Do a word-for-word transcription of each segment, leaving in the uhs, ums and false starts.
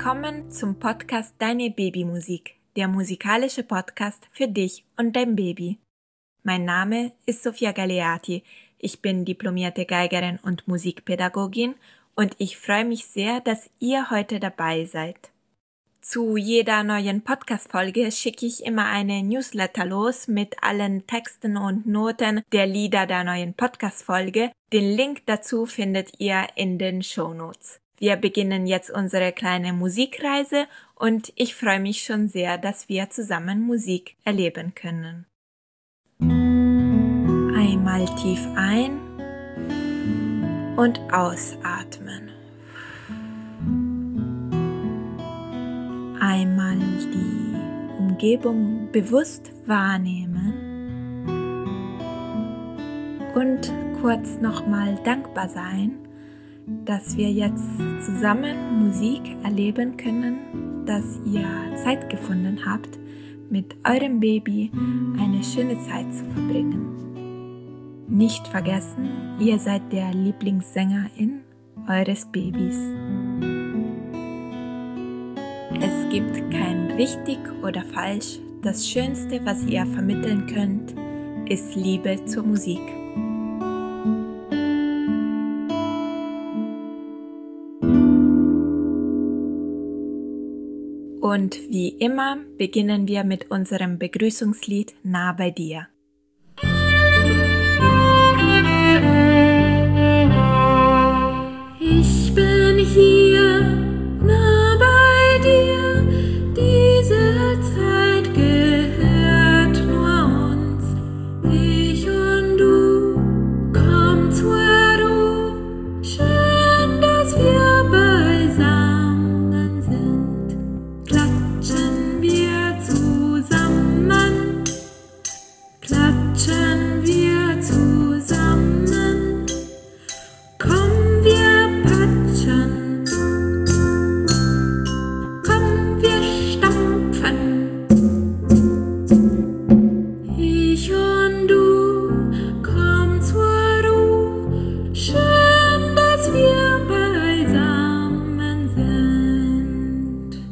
Willkommen zum Podcast Deine Babymusik, der musikalische Podcast für dich und dein Baby. Mein Name ist Sofia Galeati, ich bin diplomierte Geigerin und Musikpädagogin und ich freue mich sehr, dass ihr heute dabei seid. Zu jeder neuen Podcast-Folge schicke ich immer eine Newsletter los mit allen Texten und Noten der Lieder der neuen Podcast-Folge. Den Link dazu findet ihr in den Shownotes. Wir beginnen jetzt unsere kleine Musikreise und ich freue mich schon sehr, dass wir zusammen Musik erleben können. Einmal tief ein und ausatmen. Einmal die Umgebung bewusst wahrnehmen und kurz nochmal dankbar sein, dass wir jetzt zusammen Musik erleben können, dass ihr Zeit gefunden habt, mit eurem Baby eine schöne Zeit zu verbringen. Nicht vergessen, ihr seid der Lieblingssängerin eures Babys. Es gibt kein richtig oder falsch. Das Schönste, was ihr vermitteln könnt, ist Liebe zur Musik. Und wie immer beginnen wir mit unserem Begrüßungslied Nah bei dir. Ich bin hier, nah bei dir, diese Zeit gehört nur uns. Ich und du, komm zur Ruhe, schön, dass wir beisammen sind. Klatschen wir zusammen, klatschen wir zusammen, komm wir patschen, komm wir stampfen. Ich und du, komm zur Ruhe, schön, dass wir beisammen sind.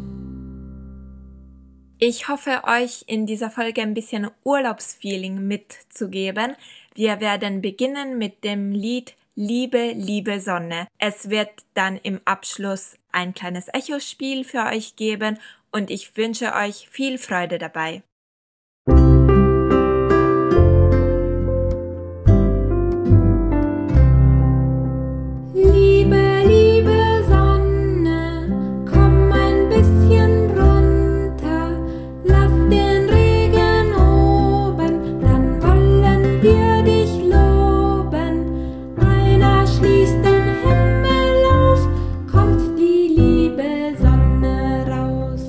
Ich hoffe, euch in dieser Folge ein bisschen Urlaubsfeeling mitzugeben. Wir werden beginnen mit dem Lied Liebe, liebe Sonne. Es wird dann im Abschluss ein kleines Echospiel für euch geben und ich wünsche euch viel Freude dabei. Liebe, liebe Sonne, komm ein bisschen runter, lass den Regen oben, dann wollen wir dich loben. Einer schließt den Himmel auf, kommt die liebe Sonne raus.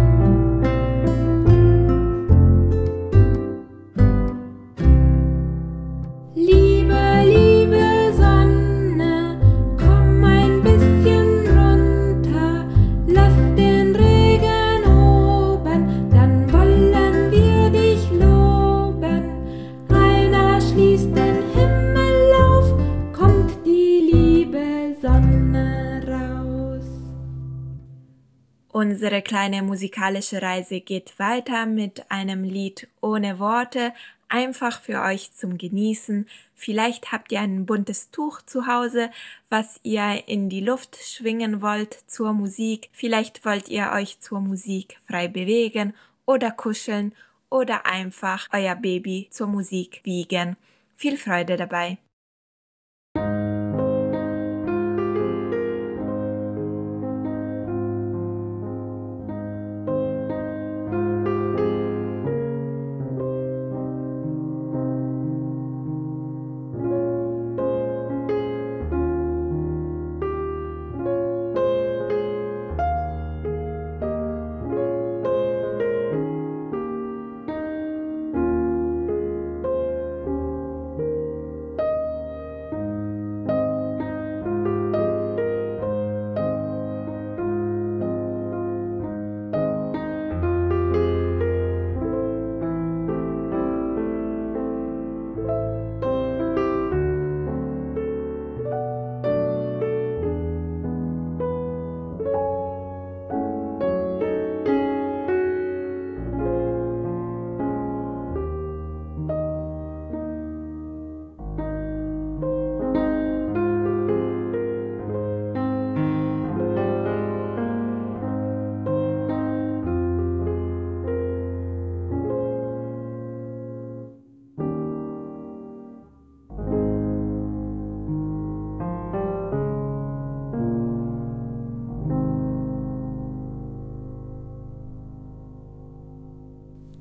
Liebe, liebe Sonne, komm ein bisschen runter, lass den Regen oben, dann wollen wir dich loben. Einer schließt den Himmel auf, kommt die liebe Sonne raus. Unsere kleine musikalische Reise geht weiter mit einem Lied ohne Worte, einfach für euch zum Genießen. Vielleicht habt ihr ein buntes Tuch zu Hause, was ihr in die Luft schwingen wollt zur Musik. Vielleicht wollt ihr euch zur Musik frei bewegen oder kuscheln oder einfach euer Baby zur Musik wiegen. Viel Freude dabei!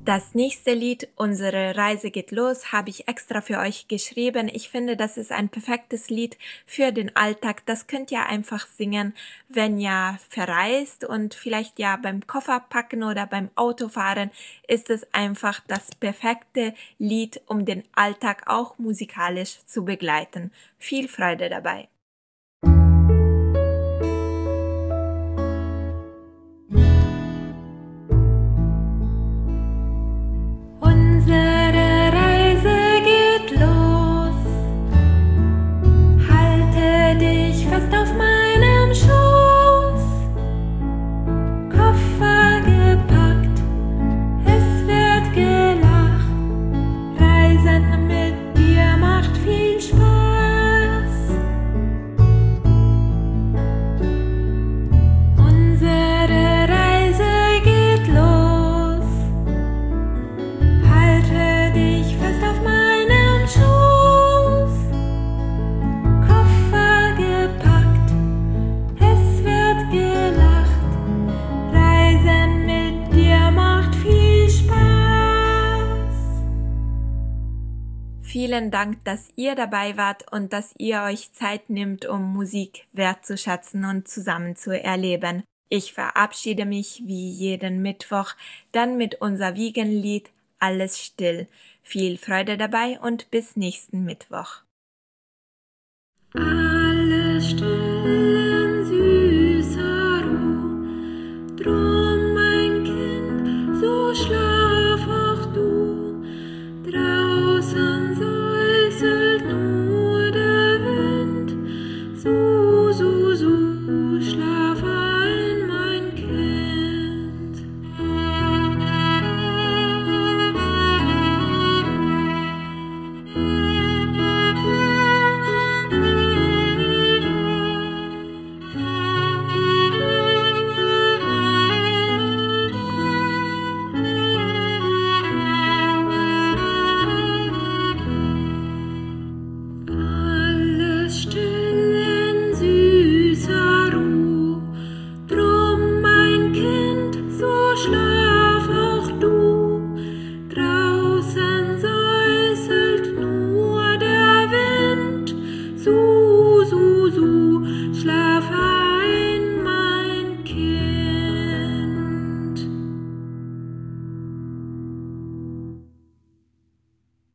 Das nächste Lied, Unsere Reise geht los, habe ich extra für euch geschrieben. Ich finde, das ist ein perfektes Lied für den Alltag. Das könnt ihr einfach singen, wenn ihr verreist und vielleicht ja beim Kofferpacken oder beim Autofahren ist es einfach das perfekte Lied, um den Alltag auch musikalisch zu begleiten. Viel Freude dabei. Unsere Reise geht los. Halte dich fest auf meinem Schoß. Koffer gepackt, es wird gelacht. Reisen mit dir macht viel Spaß. Unsere Reise geht los. Halte dich fest auf meinem Schoß. Koffer gepackt, es wird gelacht. Reisen mit dir macht viel Spaß. Vielen Dank, dass ihr dabei wart und dass ihr euch Zeit nimmt, um Musik wertzuschätzen und zusammen zu erleben. Ich verabschiede mich wie jeden Mittwoch dann mit unser Wiegenlied Alles still. Viel Freude dabei und bis nächsten Mittwoch. Ah.